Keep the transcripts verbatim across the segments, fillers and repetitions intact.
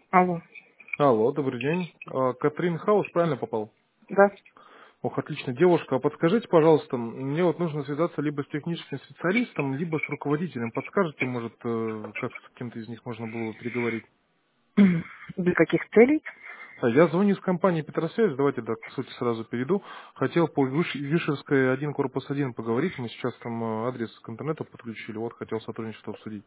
Алло. Алло, добрый день. А, Катрин Хаус, правильно попал? Да. Ох, отлично. Девушка, а подскажите, пожалуйста, мне вот нужно связаться либо с техническим специалистом, либо с руководителем. Подскажете, может, э, как с кем-то из них можно было бы переговорить? Для каких целей? А, Я звоню из компании Петросвязь, давайте да, к сути сразу перейду. Хотел по Виш- Вишерской один, корпус один поговорить, мы сейчас там э, адрес к интернету подключили, вот хотел сотрудничество обсудить.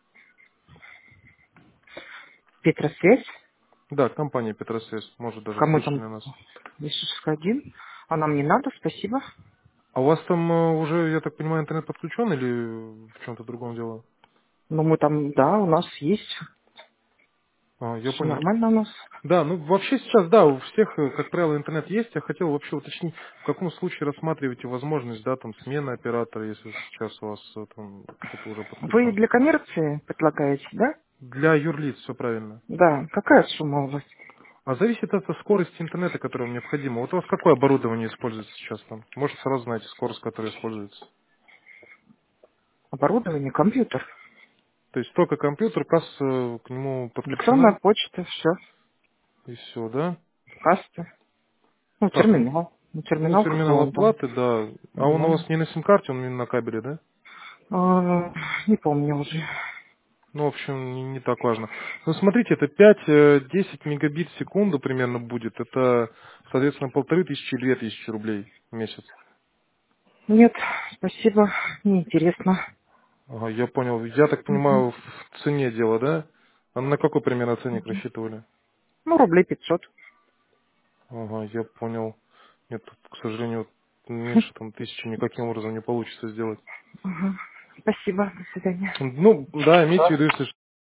Петросвязь. Да, компания Петросвязь, может даже Кому слышали там? нас. Вишерская один. А нам не надо, спасибо. А у вас там э, уже, я так понимаю, интернет подключен или в чем-то другом дело? Но мы там, да, у нас есть. А, я Все понял. нормально у нас. Да, ну вообще сейчас, да, у всех, э, как правило, интернет есть. Я хотел вообще уточнить, в каком случае рассматриваете возможность, да, там, смены оператора, если сейчас у вас э, там кто-то уже Вы подключен. для коммерции предлагаете, да? Для юрлиц все правильно. Да. Какая сумма у вас? А зависит от скорости интернета, которая вам необходима. Вот у вас какое оборудование используется сейчас там? Может, сразу знаете скорость, которая используется. Оборудование, компьютер. То есть только компьютер, касса к нему Электронная подключена, почта, все. и все, да? Касса. Ну, Так, ну, терминал. Ну, ну, терминал, как бы терминал он там. оплаты, да. А он у Ну, вас не на сим-карте, он именно на кабеле, да? а, не помню уже. Ну, в общем, не, не так важно. Ну, смотрите, это пять-десять мегабит в секунду примерно будет. Это, соответственно, полторы тысячи, две тысячи рублей в месяц. Нет, спасибо, неинтересно. Ага, я понял. Я так Мгм. понимаю, в цене дело, да? А на какой примерно ценник рассчитывали? Ну, рублей пятьсот. Ага, я понял. Нет, тут, к сожалению, меньше там тысячи никаким образом не получится сделать. Ага. Спасибо, до свидания. Ну, да, имейте в виду, если